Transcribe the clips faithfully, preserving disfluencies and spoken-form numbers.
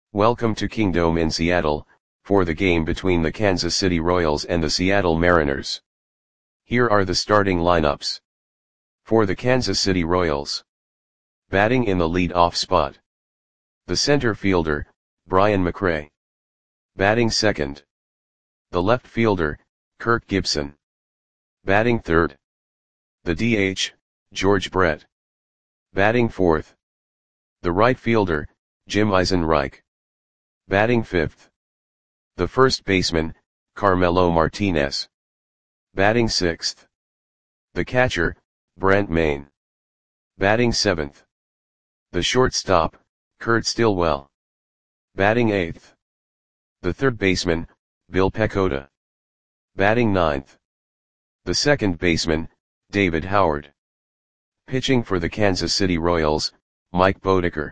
Welcome to Kingdome in Seattle, for the game between the Kansas City Royals and the Seattle Mariners. Here are the starting lineups. For the Kansas City Royals. Batting in the lead-off spot. The center fielder, Brian McRae. Batting second. The left fielder, Kirk Gibson. Batting third. The D H, George Brett. Batting fourth. The right fielder, Jim Eisenreich. Batting fifth. The first baseman, Carmelo Martinez. Batting sixth. The catcher, Brent Mayne. Batting seventh. The shortstop, Kurt Stillwell. Batting eighth. The third baseman, Bill Pecota. Batting ninth. The second baseman, David Howard. Pitching for the Kansas City Royals, Mike Boddicker.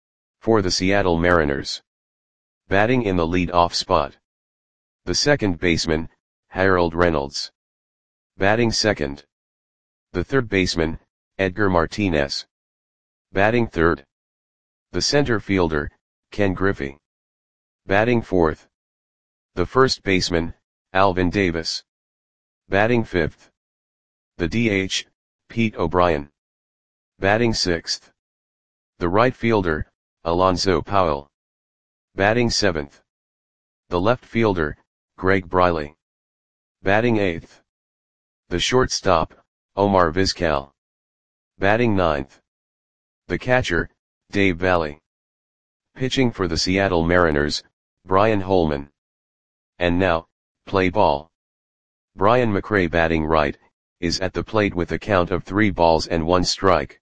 For the Seattle Mariners. Batting in the lead-off spot. The second baseman, Harold Reynolds. Batting second. The third baseman, Edgar Martinez. Batting third. The center fielder, Ken Griffey. Batting fourth. The first baseman, Alvin Davis. Batting fifth. The D H, Pete O'Brien. Batting sixth. The right fielder, Alonzo Powell. Batting seventh. The left fielder, Greg Briley. Batting eighth. The shortstop, Omar Vizquel. Batting ninth. The catcher, Dave Valle. Pitching for the Seattle Mariners, Brian Holman. And now, play ball. Brian McRae batting right, is at the plate with a count of three balls and one strike.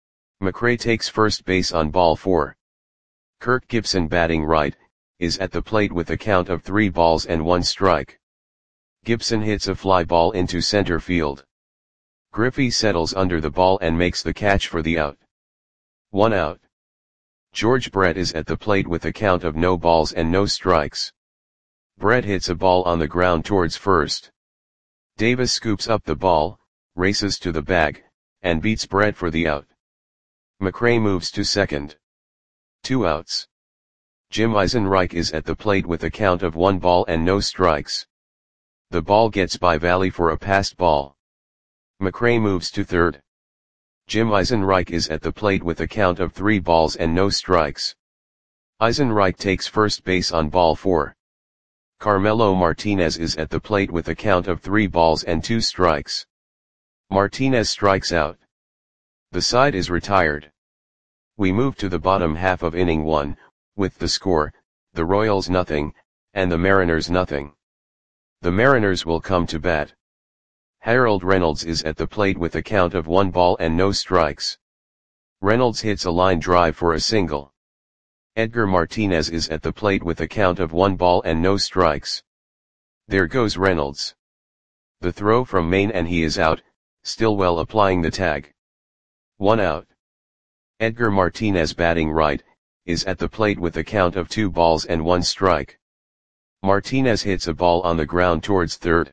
McRae takes first base on ball four. Kirk Gibson batting right, is at the plate with a count of three balls and one strike. Gibson hits a fly ball into center field. Griffey settles under the ball and makes the catch for the out. One out. George Brett is at the plate with a count of no balls and no strikes. Brett hits a ball on the ground towards first. Davis scoops up the ball, races to the bag, and beats Brett for the out. McRae moves to second. Two outs. Jim Eisenreich is at the plate with a count of one ball and no strikes. The ball gets by Valle for a passed ball. McRae moves to third. Jim Eisenreich is at the plate with a count of three balls and no strikes. Eisenreich takes first base on ball four. Carmelo Martinez is at the plate with a count of three balls and two strikes. Martinez strikes out. The side is retired. We move to the bottom half of inning one, with the score, the Royals nothing, and the Mariners nothing. The Mariners will come to bat. Harold Reynolds is at the plate with a count of one ball and no strikes. Reynolds hits a line drive for a single. Edgar Martinez is at the plate with a count of one ball and no strikes. There goes Reynolds. The throw from Mayne and he is out, Stillwell applying the tag. One out. Edgar Martinez batting right, is at the plate with a count of two balls and one strike. Martinez hits a ball on the ground towards third.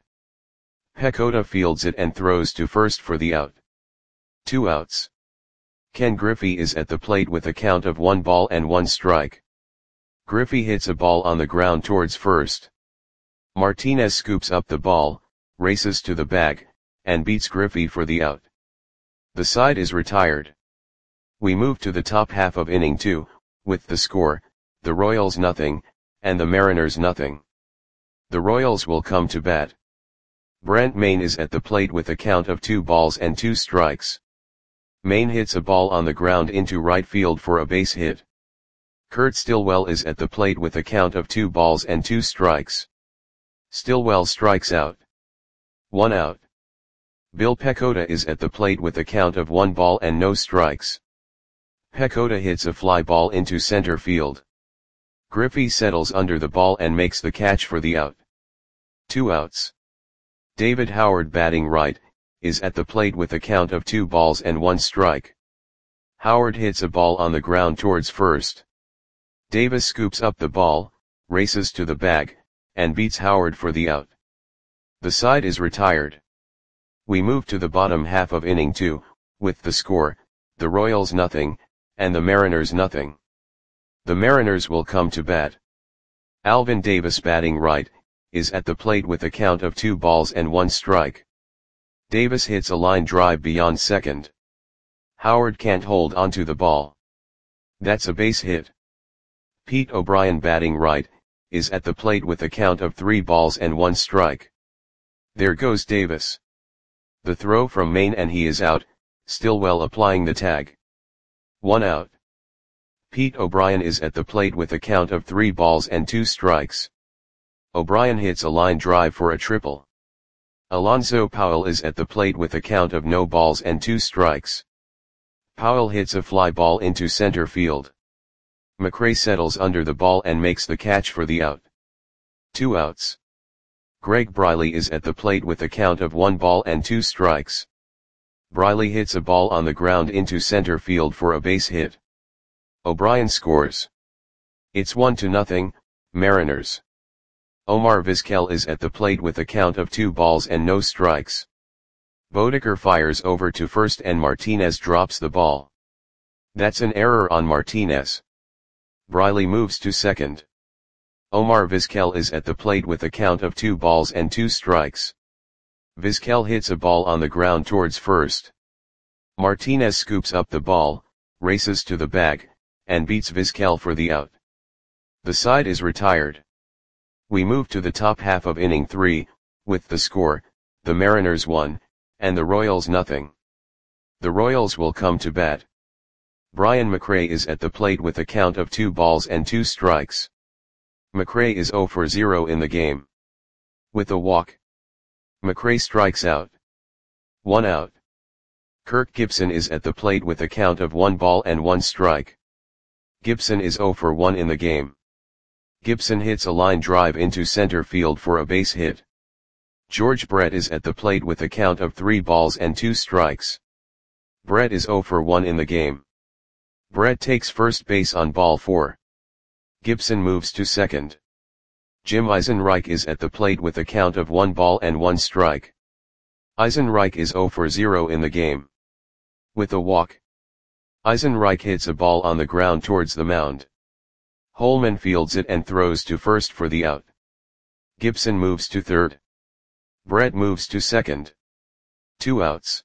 Pecota fields it and throws to first for the out. Two outs. Ken Griffey is at the plate with a count of one ball and one strike. Griffey hits a ball on the ground towards first. Martinez scoops up the ball, races to the bag, and beats Griffey for the out. The side is retired. We move to the top half of inning two, with the score, the Royals nothing, and the Mariners nothing. The Royals will come to bat. Brent Mayne is at the plate with a count of two balls and two strikes. Mayne hits a ball on the ground into right field for a base hit. Kurt Stillwell is at the plate with a count of two balls and two strikes. Stillwell strikes out. One out. Bill Pecota is at the plate with a count of one ball and no strikes. Pecota hits a fly ball into center field. Griffey settles under the ball and makes the catch for the out. Two outs. David Howard batting right, is at the plate with a count of two balls and one strike. Howard hits a ball on the ground towards first. Davis scoops up the ball, races to the bag, and beats Howard for the out. The side is retired. We move to the bottom half of inning two, with the score, the Royals nothing, and the Mariners nothing. The Mariners will come to bat. Alvin Davis batting right, is at the plate with a count of two balls and one strike. Davis hits a line drive beyond second. Howard can't hold onto the ball. That's a base hit. Pete O'Brien batting right, is at the plate with a count of three balls and one strike. There goes Davis. The throw from Maine and he is out, Stillwell applying the tag. One out. Pete O'Brien is at the plate with a count of three balls and two strikes. O'Brien hits a line drive for a triple. Alonzo Powell is at the plate with a count of no balls and two strikes. Powell hits a fly ball into center field. McRae settles under the ball and makes the catch for the out. Two outs. Greg Briley is at the plate with a count of one ball and two strikes. Briley hits a ball on the ground into center field for a base hit. O'Brien scores. It's one to nothing, Mariners. Omar Vizquel is at the plate with a count of two balls and no strikes. Bodeker fires over to first and Martinez drops the ball. That's an error on Martinez. Briley moves to second. Omar Vizquel is at the plate with a count of two balls and two strikes. Vizquel hits a ball on the ground towards first. Martinez scoops up the ball, races to the bag, and beats Vizquel for the out. The side is retired. We move to the top half of inning three, with the score, the Mariners one, and the Royals nothing. The Royals will come to bat. Brian McRae is at the plate with a count of two balls and two strikes. McRae is zero for zero in the game. With a walk. McRae strikes out. One out. Kirk Gibson is at the plate with a count of one ball and one strike. Gibson is zero for one in the game. Gibson hits a line drive into center field for a base hit. George Brett is at the plate with a count of three balls and two strikes. Brett is zero for one in the game. Brett takes first base on ball four. Gibson moves to second. Jim Eisenreich is at the plate with a count of one ball and one strike. Eisenreich is zero for zero in the game. With a walk. Eisenreich hits a ball on the ground towards the mound. Holman fields it and throws to first for the out. Gibson moves to third. Brett moves to second. Two outs.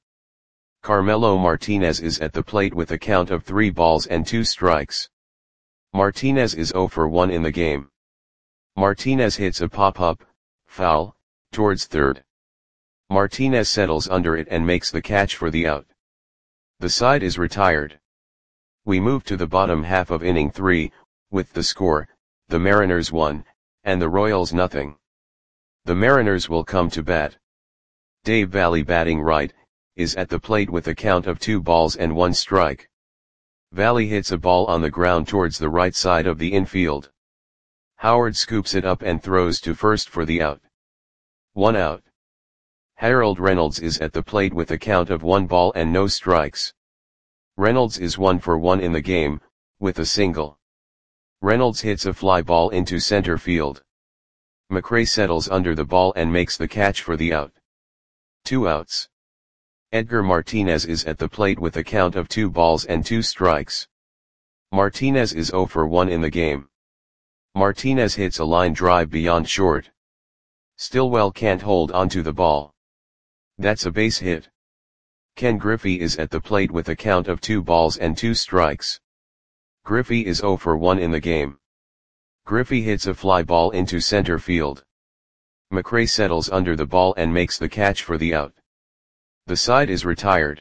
Carmelo Martinez is at the plate with a count of three balls and two strikes. Martinez is zero for one in the game. Martinez hits a pop-up, foul, towards third. Martinez settles under it and makes the catch for the out. The side is retired. We move to the bottom half of inning three, with the score, the Mariners one, and the Royals nothing. The Mariners will come to bat. Dave Valle batting right, is at the plate with a count of two balls and one strike. Valle hits a ball on the ground towards the right side of the infield. Howard scoops it up and throws to first for the out. One out. Harold Reynolds is at the plate with a count of one ball and no strikes. Reynolds is one for one in the game, with a single. Reynolds hits a fly ball into center field. McRae settles under the ball and makes the catch for the out. Two outs. Edgar Martinez is at the plate with a count of two balls and two strikes. Martinez is zero for one in the game. Martinez hits a line drive beyond short. Stillwell can't hold onto the ball. That's a base hit. Ken Griffey is at the plate with a count of two balls and two strikes. Griffey is zero for one in the game. Griffey hits a fly ball into center field. McRae settles under the ball and makes the catch for the out. The side is retired.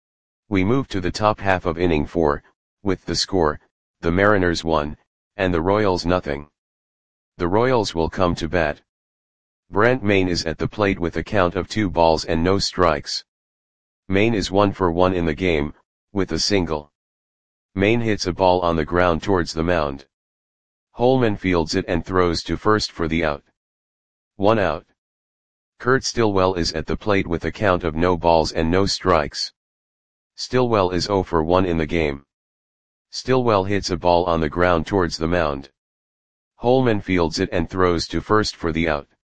We move to the top half of inning four, with the score, the Mariners one, and the Royals nothing. The Royals will come to bat. Brent Maine is at the plate with a count of two balls and no strikes. Maine is one for one in the game, with a single. Maine hits a ball on the ground towards the mound. Holman fields it and throws to first for the out. One out. Kurt Stillwell is at the plate with a count of no balls and no strikes. Stillwell is zero for one in the game. Stillwell hits a ball on the ground towards the mound. Holman fields it and throws to first for the out.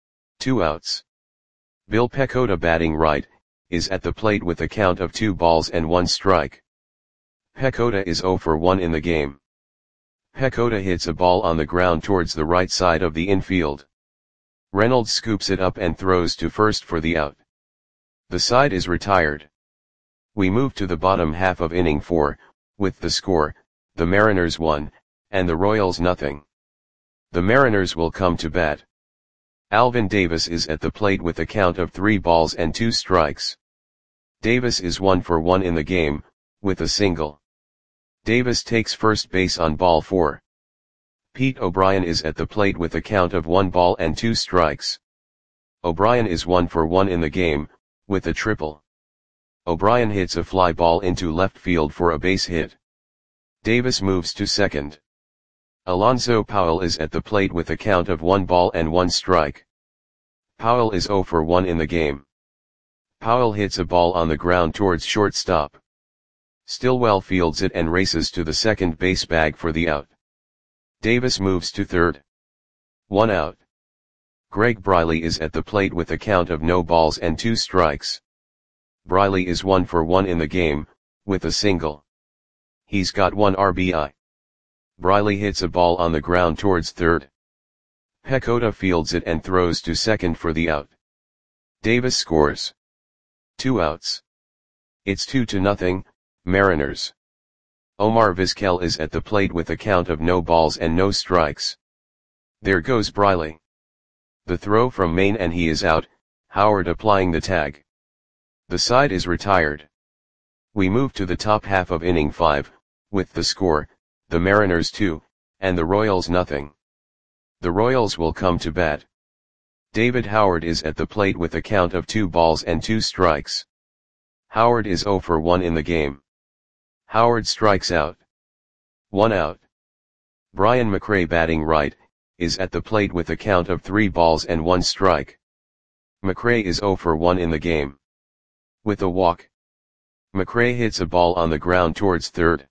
Two outs. Bill Pecota batting right, is at the plate with a count of two balls and one strike. Pecota is zero for one in the game. Pecota hits a ball on the ground towards the right side of the infield. Reynolds scoops it up and throws to first for the out. The side is retired. We move to the bottom half of inning four, with the score, the Mariners one, and the Royals nothing. The Mariners will come to bat. Alvin Davis is at the plate with a count of three balls and two strikes. Davis is one for one in the game, with a single. Davis takes first base on ball four. Pete O'Brien is at the plate with a count of one ball and two strikes. O'Brien is one for one in the game, with a triple. O'Brien hits a fly ball into left field for a base hit. Davis moves to second. Alonzo Powell is at the plate with a count of one ball and one strike. Powell is zero for one in the game. Powell hits a ball on the ground towards shortstop. Stillwell fields it and races to the second base bag for the out. Davis moves to third. One out. Greg Briley is at the plate with a count of no balls and two strikes. Briley is one for one in the game, with a single. He's got one R B I. Briley hits a ball on the ground towards third. Pecota fields it and throws to second for the out. Davis scores. Two outs. It's two to nothing, Mariners. Omar Vizquel is at the plate with a count of no balls and no strikes. There goes Briley. The throw from Maine and he is out, Howard applying the tag. The side is retired. We move to the top half of inning five, with the score, the Mariners two, and the Royals nothing. The Royals will come to bat. David Howard is at the plate with a count of two balls and two strikes. Howard is zero for one in the game. Howard strikes out. One out. Brian McRae batting right, is at the plate with a count of three balls and one strike. McRae is zero for one in the game. With a walk. McRae hits a ball on the ground towards third.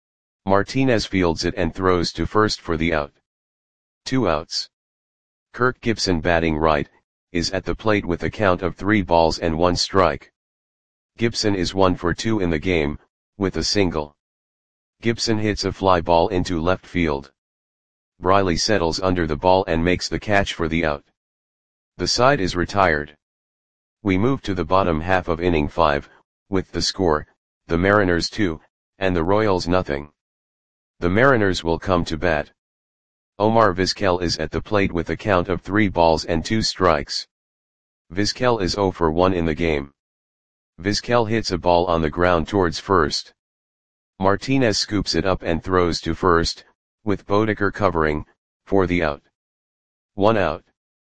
Martinez fields it and throws to first for the out. Two outs. Kirk Gibson batting right, is at the plate with a count of three balls and one strike. Gibson is one for two in the game, with a single. Gibson hits a fly ball into left field. Briley settles under the ball and makes the catch for the out. The side is retired. We move to the bottom half of inning five, with the score, the Mariners two, and the Royals nothing. The Mariners will come to bat. Omar Vizquel is at the plate with a count of three balls and two strikes. Vizquel is zero for one in the game. Vizquel hits a ball on the ground towards first. Martinez scoops it up and throws to first, with Bodeker covering, for the out. One out.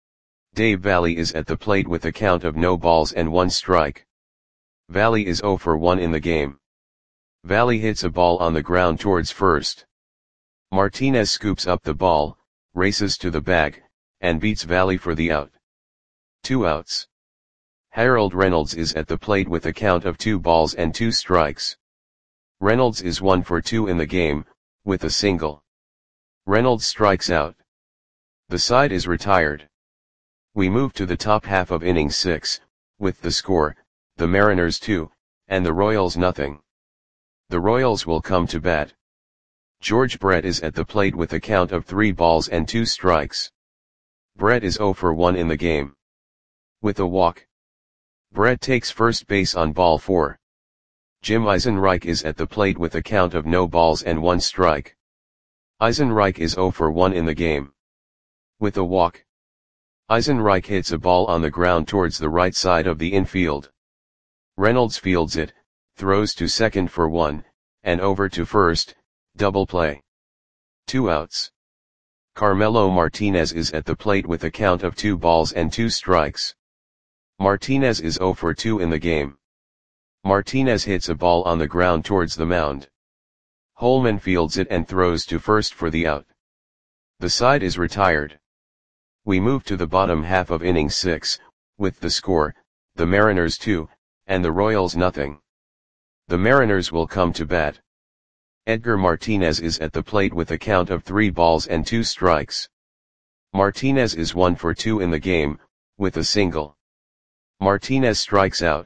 Dave Valley is at the plate with a count of no balls and one strike. Valley is zero for one in the game. Valley hits a ball on the ground towards first. Martinez scoops up the ball, races to the bag, and beats Valley for the out. Two outs. Harold Reynolds is at the plate with a count of two balls and two strikes. Reynolds is one for two in the game, with a single. Reynolds strikes out. The side is retired. We move to the top half of inning six, with the score, the Mariners two, and the Royals nothing. The Royals will come to bat. George Brett is at the plate with a count of three balls and two strikes. Brett is zero for one in the game. With a walk. Brett takes first base on ball four. Jim Eisenreich is at the plate with a count of no balls and one strike. Eisenreich is zero for one in the game. With a walk. Eisenreich hits a ball on the ground towards the right side of the infield. Reynolds fields it, throws to second for one, and over to first, double play. Two outs. Carmelo Martinez is at the plate with a count of two balls and two strikes. Martinez is zero for two in the game. Martinez hits a ball on the ground towards the mound. Holman fields it and throws to first for the out. The side is retired. We move to the bottom half of inning six, with the score, the Mariners two, and the Royals nothing. The Mariners will come to bat. Edgar Martinez is at the plate with a count of three balls and two strikes. Martinez is one for two in the game, with a single. Martinez strikes out.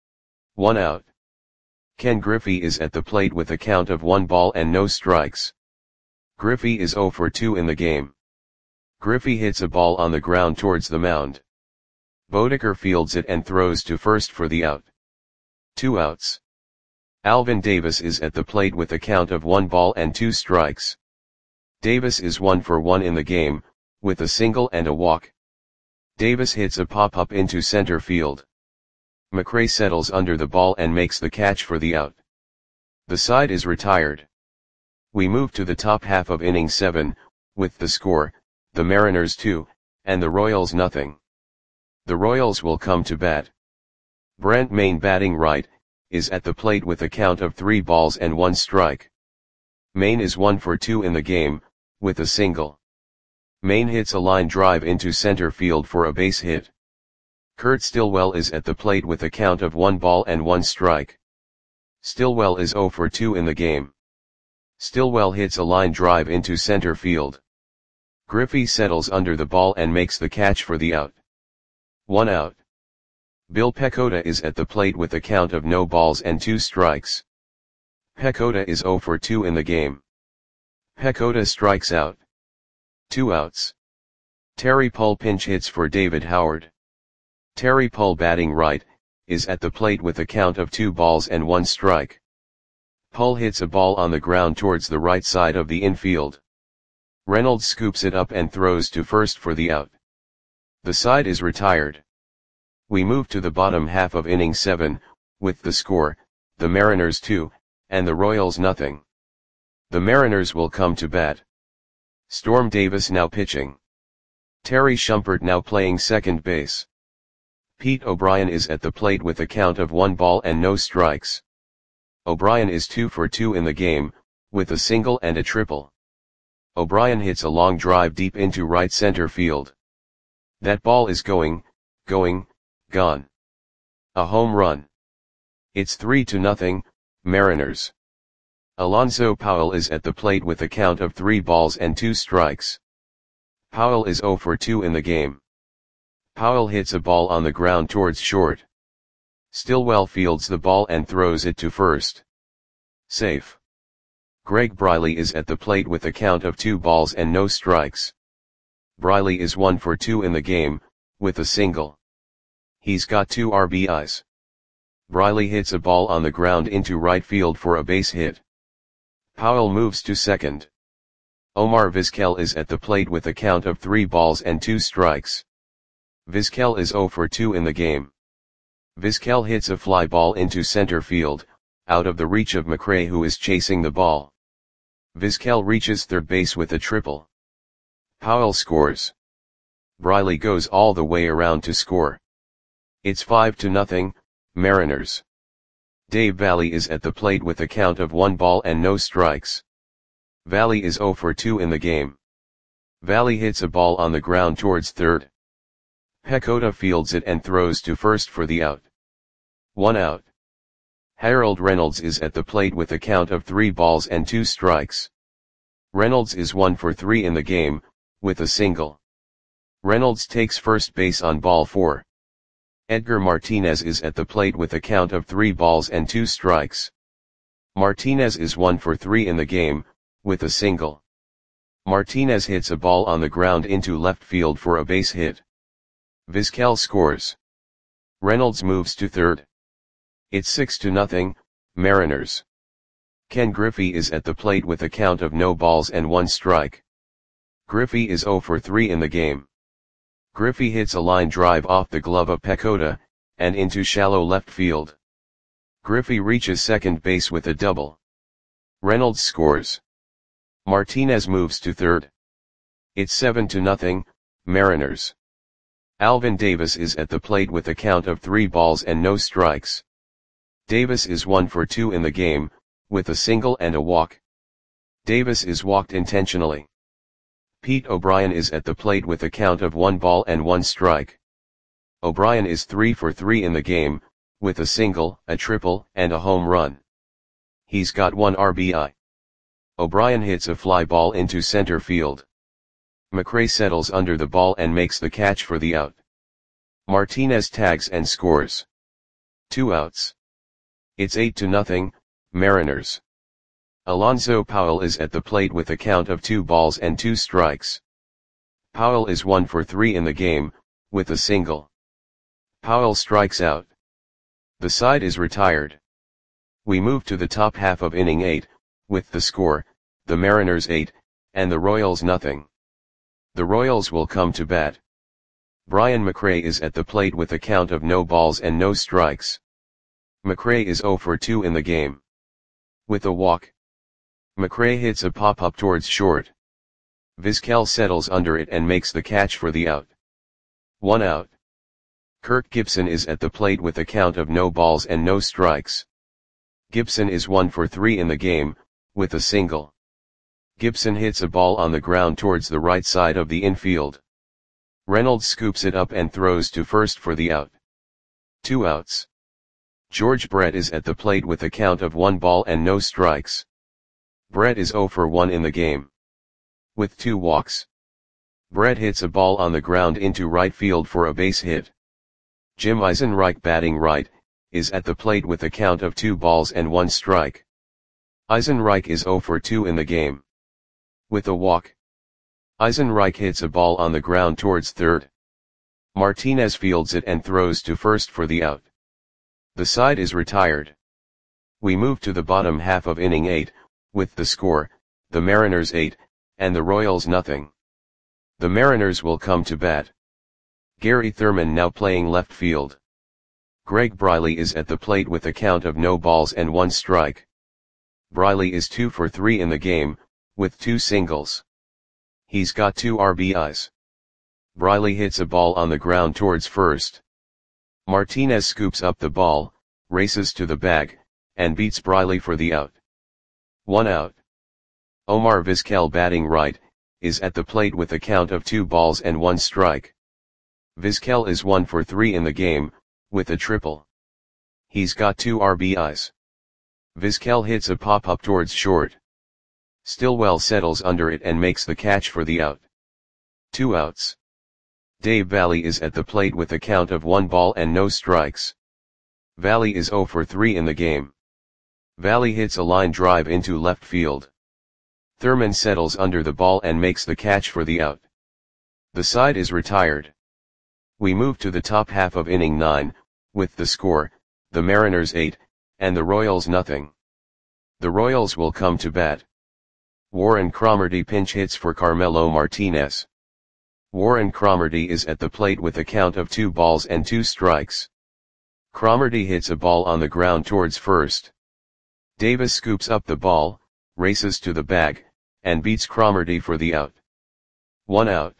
One out. Ken Griffey is at the plate with a count of one ball and no strikes. Griffey is zero for two in the game. Griffey hits a ball on the ground towards the mound. Bodeker fields it and throws to first for the out. Two outs. Alvin Davis is at the plate with a count of one ball and two strikes. Davis is one for one in the game, with a single and a walk. Davis hits a pop-up into center field. McRae settles under the ball and makes the catch for the out. The side is retired. We move to the top half of inning seven, with the score, the Mariners two, and the Royals nothing. The Royals will come to bat. Brent Mayne, batting right, is at the plate with a count of three balls and one strike. Mayne is one for two in the game, with a single. Mayne hits a line drive into center field for a base hit. Kurt Stillwell is at the plate with a count of one ball and one strike. Stillwell is zero for two in the game. Stillwell hits a line drive into center field. Griffey settles under the ball and makes the catch for the out. One out. Bill Pecota is at the plate with a count of no balls and two strikes. Pecota is zero for two in the game. Pecota strikes out. Two outs. Terry Pull pinch hits for David Howard. Terry Pull, batting right, is at the plate with a count of two balls and one strike. Pull hits a ball on the ground towards the right side of the infield. Reynolds scoops it up and throws to first for the out. The side is retired. We move to the bottom half of inning seven, with the score, the Mariners two, and the Royals nothing. The Mariners will come to bat. Storm Davis now pitching. Terry Shumpert now playing second base. Pete O'Brien is at the plate with a count of one ball and no strikes. O'Brien is two for two in the game, with a single and a triple. O'Brien hits a long drive deep into right center field. That ball is going, going, gone. A home run. It's three to nothing, Mariners. Alonzo Powell is at the plate with a count of three balls and two strikes. Powell is zero for two in the game. Powell hits a ball on the ground towards short. Stillwell fields the ball and throws it to first. Safe. Greg Briley is at the plate with a count of two balls and no strikes. Briley is one for two in the game, with a single. He's got two R B Is. Briley hits a ball on the ground into right field for a base hit. Powell moves to second. Omar Vizquel is at the plate with a count of three balls and two strikes. Vizquel is zero for two in the game. Vizquel hits a fly ball into center field, out of the reach of McRae, who is chasing the ball. Vizquel reaches third base with a triple. Powell scores. Briley goes all the way around to score. It's five to nothing, Mariners. Dave Valle is at the plate with a count of one ball and no strikes. Valle is zero for two in the game. Valle hits a ball on the ground towards third. Pecota fields it and throws to first for the out. One out. Harold Reynolds is at the plate with a count of three balls and two strikes. Reynolds is one for three in the game, with a single. Reynolds takes first base on ball four. Edgar Martinez is at the plate with a count of three balls and two strikes. Martinez is one for three in the game, with a single. Martinez hits a ball on the ground into left field for a base hit. Vizquel scores. Reynolds moves to third. It's six to nothing, Mariners. Ken Griffey is at the plate with a count of no balls and one strike. Griffey is zero for three in the game. Griffey hits a line drive off the glove of Pecota, and into shallow left field. Griffey reaches second base with a double. Reynolds scores. Martinez moves to third. It's seven to nothing, Mariners. Alvin Davis is at the plate with a count of three balls and no strikes. Davis is one for two in the game, with a single and a walk. Davis is walked intentionally. Pete O'Brien is at the plate with a count of one ball and one strike. O'Brien is three for three in the game, with a single, a triple, and a home run. He's got one R B I. O'Brien hits a fly ball into center field. McRae settles under the ball and makes the catch for the out. Martinez tags and scores. Two outs. It's eight to nothing, Mariners. Alonzo Powell is at the plate with a count of two balls and two strikes. Powell is one for three in the game, with a single. Powell strikes out. The side is retired. We move to the top half of inning eight, with the score, the Mariners eight, and the Royals nothing. The Royals will come to bat. Brian McRae is at the plate with a count of no balls and no strikes. McRae is zero for two in the game. With a walk. McRae hits a pop-up towards short. Vizquel settles under it and makes the catch for the out. One out. Kirk Gibson is at the plate with a count of no balls and no strikes. Gibson is one for three in the game, with a single. Gibson hits a ball on the ground towards the right side of the infield. Reynolds scoops it up and throws to first for the out. Two outs. George Brett is at the plate with a count of one ball and no strikes. Brett is zero for one in the game. With two walks. Brett hits a ball on the ground into right field for a base hit. Jim Eisenreich, batting right, is at the plate with a count of two balls and one strike. Eisenreich is zero for two in the game. With a walk. Eisenreich hits a ball on the ground towards third. Martinez fields it and throws to first for the out. The side is retired. We move to the bottom half of inning eight, with the score, the Mariners eight, and the Royals nothing. The Mariners will come to bat. Gary Thurman now playing left field. Greg Briley is at the plate with a count of no balls and one strike. Briley is two for three in the game, with two singles. He's got two R B Is. Briley hits a ball on the ground towards first. Martinez scoops up the ball, races to the bag, and beats Briley for the out. One out. Omar Vizquel, batting right, is at the plate with a count of two balls and one strike. Vizquel is one for three in the game, with a triple. He's got two R B Is. Vizquel hits a pop-up towards short. Stillwell settles under it and makes the catch for the out. Two outs. Dave Valle is at the plate with a count of one ball and no strikes. Valle is zero for three in the game. Valle hits a line drive into left field. Thurman settles under the ball and makes the catch for the out. The side is retired. We move to the top half of inning nine, with the score, the Mariners eight, and the Royals nothing. The Royals will come to bat. Warren Cromartie pinch hits for Carmelo Martinez. Warren Cromartie is at the plate with a count of two balls and two strikes. Cromartie hits a ball on the ground towards first. Davis scoops up the ball, races to the bag, and beats Cromartie for the out. One out.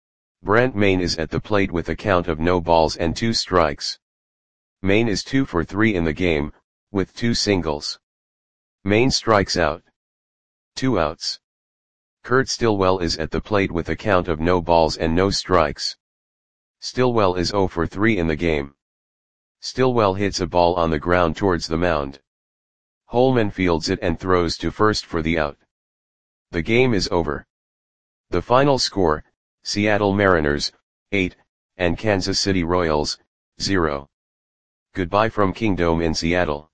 Brent Mayne is at the plate with a count of no balls and two strikes. Mayne is two for three in the game, with two singles. Mayne strikes out. Two outs. Kurt Stillwell is at the plate with a count of no balls and no strikes. Stillwell is zero for three in the game. Stillwell hits a ball on the ground towards the mound. Holman fields it and throws to first for the out. The game is over. The final score, Seattle Mariners, eight, and Kansas City Royals, zero. Goodbye from Kingdome in Seattle.